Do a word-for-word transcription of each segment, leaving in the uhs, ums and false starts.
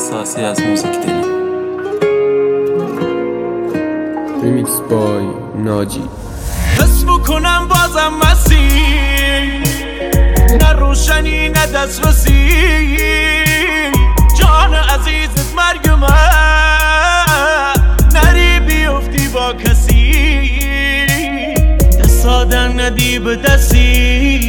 احساسی از موزیک دلی. ریمیکس بای ناجی. حس بکنم بازم مسیح، نه روشنی نه دسترسی، جان عزیزت مرگ من، نری بیفتی با کسی، دستادن ندی به دستی،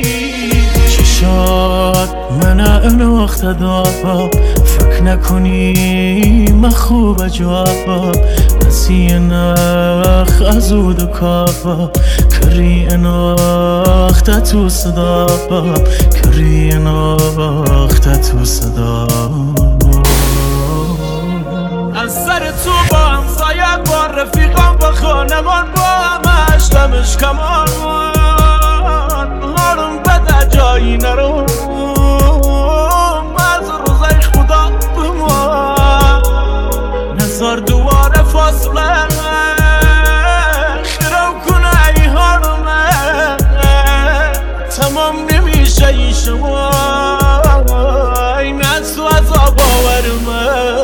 چشات منع ناخته دار، فکر نکنی من خوب جواب، نسی نخ از او دو کاب، کری ناخته تو صدا، کری ناخته تو صدا. از سر تو با همسایه با رفیقان با خانمان با همش دمش کمان، حالم بده جایی نرو، از روزای خدا بمان نظر دواره فاصله خیرم کنه ای حالمه، تمام نمیشه این شما این از تو از باورمه.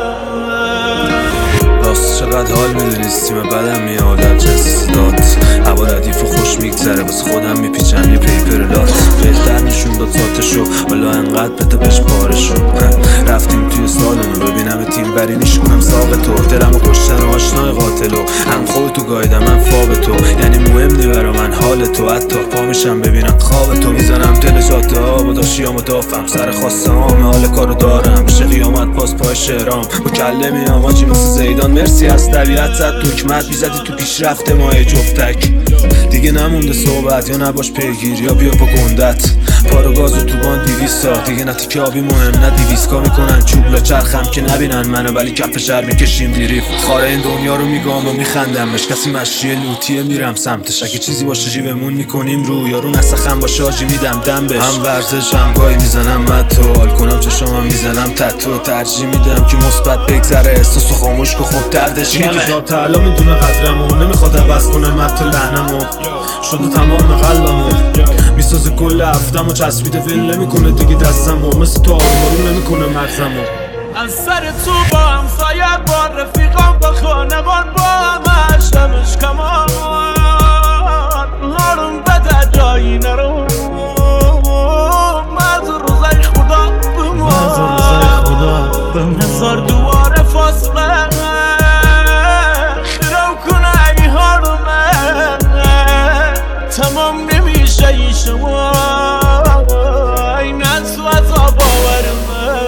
راست چقدر حال میدونستی من بدم میاد از جنسی داد، هوا ردیف و خوش میگذره بس خودم میپیچم یه پیپر لات، بهتر نشون داد ذاتشو والا انقدر بده بهش بارشو. رفتیم توی سالونو ببینم تیم بری نیش کنم ساق تو، دلمو کشتن و آشنای قاتلو، هم خودتو گایدم من خواب تو، یعنی مهم نی برا من حال تو، حتی پا میشم ببینم خواب تو، میزنم دل جاده ها با داشیامو دافم، سر خواسته هام حال کارو دارم، میشه قیامت باز پای شهرام، با کله میام آجی مثل زیدان، مرسی از طبیعت زد دکمت بیزدی تو پیشرفت ماه جفتک، دیگه نمونده صحبت یا نباش پیگیر یا بیا با گندت، پارو گازو تو بان دیویست سا، دیگه نه تیکه آبی مهم نه دیویسکا میکنن چوب لچرخم که نبینن منو، ولی کف شهر میکشیم دیریف، خاره این دنیا رو میگم و میخندمش، کسی مشی لوتیه میرم سمتش، اگه چیزی باشه جیبمون میکنیم رو، یارو نسخم باشه آجی میدم دم بش، هم ورزش هم گاهی میزنم متو، حال کنم چشامم میزنم تتو، ترجیح میدم که مثبت بگذره احساسو خاموش که خب دردش کمه، ذات تعالی میدونه قدرمو، نمیخواد عوض کنه مت لعنمو، شده تمام قلبمو، میسازه کل هفتمو، چسبیده ول نمیکنه دیگه دستمو، مثل تو آروم نمیکنه مغزمو. از سر تو با همسایه با رفیقان با خانمان با همش دمش کمان، حالم بده جایی نرو، از روزای خدا بمان نظر دواره فاصله خیرم کنه ای حالمه، تمام نمیشه ای شما این از تو از باورمه.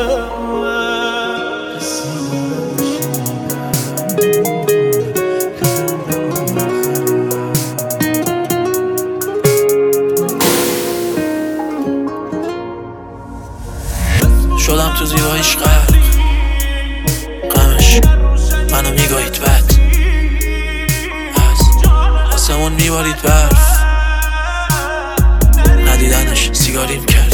شدم تو زیباییش غرق، غمش منو میگاهید بد، از آسمون میبارید برف، ندیدنش سیگاریم کرد،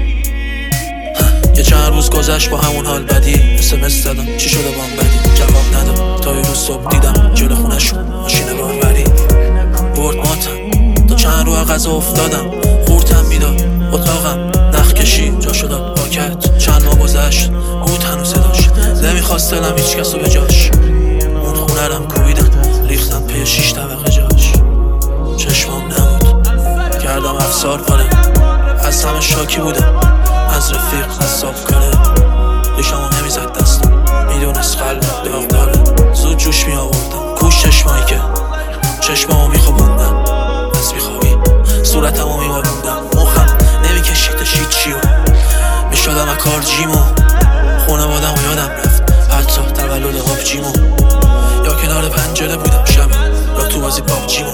یه چند روز گذشت با همون حال بدی، اسمس دادم چی شده بام بدی، جواب نداد تا یه روز صبح دیدم جلو خونشون ماشین راهبری، برد ماتم تا چند رو غذا افتادم، خورتم میداد اتاقم نخ کشید جا شداد پاکت، چند ماه گذشت بود هنوز صداش، نمیخواست دلم هیچ کسو به جاش، اون خونه رم کوبیدم ریختم پی شیش طبقه جاش، چشمام نبود کردم افسار پاره، از همه شاکی بودم از رفیق از صاف کاره، ریشمو نمیزد دستم میدونست قلبم داغ داره، زود جوش می آوردم کوش چشمایی که چشمامو میخوابوندم، از میخوابی صورتمو میماروندم، مخم نمیکشید شید چیو میشدم اکار جیمو، خونوادم و یادم رفت حتی تولد آب جیمو، یا کنار پنجره بودم شب یا تو بازی پاپ جیمو.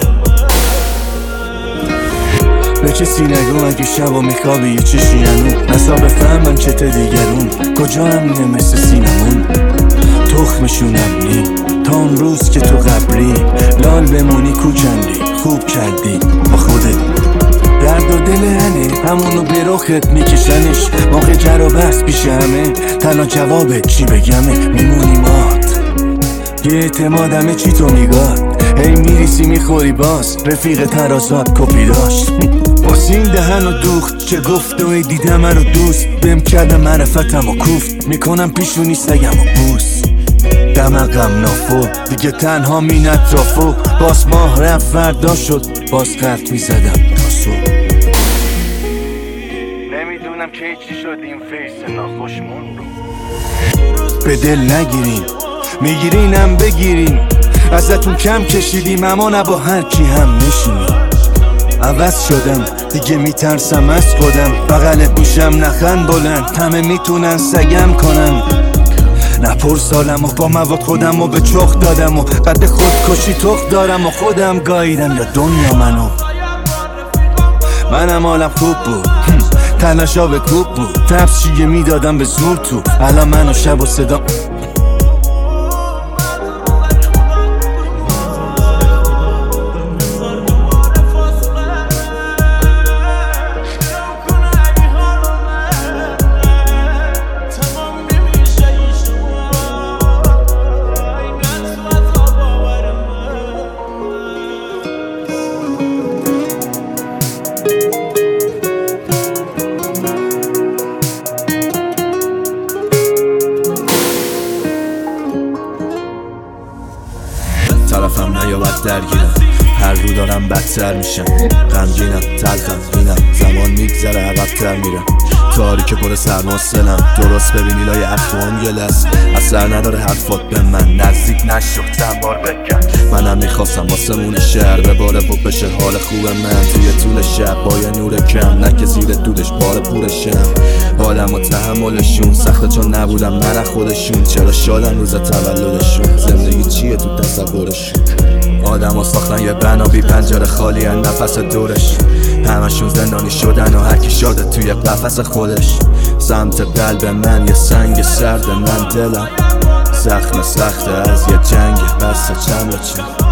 به کسی نگو اگه شبا میخوابی یه چشی هنو، نسا بفهمم چته دیگرون کجا همینه مثل سینمون، تخمشونم نی تا اون روز که تو قبری لال بمونی کوچندی خوب کردی با خودت، درد و دل هنه همونو به رخت میکشنش، موقع جر و بحث پیش همه تنها جوابت چی بگمه، میمونی مات یه اعتمادمه چی تو میگاد، هی میریسی میخوری باز رفیق ترازات کپی داشت کسی این دهن رو دوخت که گفت و دیدم رو دوست بهم کردم معرفتم و کوفت میکنم پیشونی سگم و بوس دمقم نافو دیگه تنها مین اطرافو باز ماه رفت فردا شد باز قرد میزدم تا صبح نمیدونم که چی شد این فیس ناخوشمون رو به دل نگیرین میگیرینم بگیرین ازتون کم کشیدیم اما نه با هر کی هم میشینیم عوض شدم دیگه میترسم از خودم بغل گوشم نخند بلند همه میتونن سگم کنن نپر سالم و با مواد خودم و به چخ دادم و قد خودکشی تخ دارم و خودم گاییدم یا دنیا منو منم حالم خوب بود تنشا به کوب بود تفشیه میدادم به زور تو الان منو شب و صدا طرفم نیابد درگیرم هر رو دارم بدتر میشم غمگینم تلخم بینم زمان میگذره عقب‌تر میرم تاریک پر سرماسلم درست ببینی لای اخوان یه لحظه اثر نداره حرفات به من نزدیک نشد چند بار بگم منم میخواستم واسمون شهر بباره و بشه حال خوب من توی طول شب با یه نور کم نه که زیر دودش بار پورشم حالم و تحملشون سخته چون نبودم من خودشون چرا شادن روز تولدشون زندگی چیه تو تصورشون آدم ها ساختن یه بنا بی پنجره خالی هن نفس دورش همشون زندانی شدن و هرکی شده توی قفس خودش سمت قلب من یه سنگ سرد من دلم زخم سخته از یه جنگ بسته چند به چند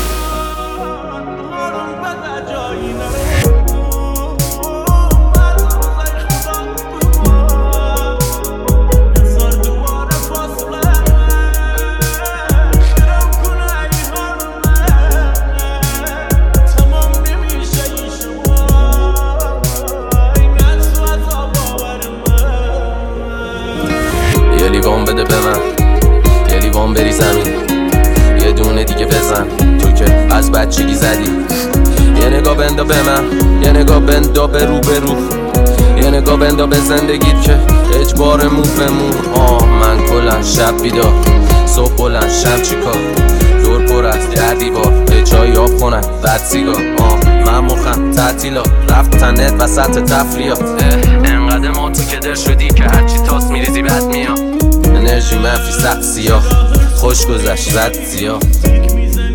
یه لیوان بده به من یه لیوان بری زمین یه دونه دیگه بزن تو که از بچگی زدی یه نگاه بندا به من یه نگاه بندا به رو به رو یه نگاه بندا به زندگیت که اجبار مو به مو آه من کلن شب بیدار صبح بلند شب چیکار دور پر از در دیوار به جایی آب کنن بد سیگار آه من مخم تعطیلا رفت تنت وسط تفریات انقدر ما تو که در شدی که هرچی تاس میریزی بد میاد انرژی منفی سخت سیاه خوش گذشت زد سیاه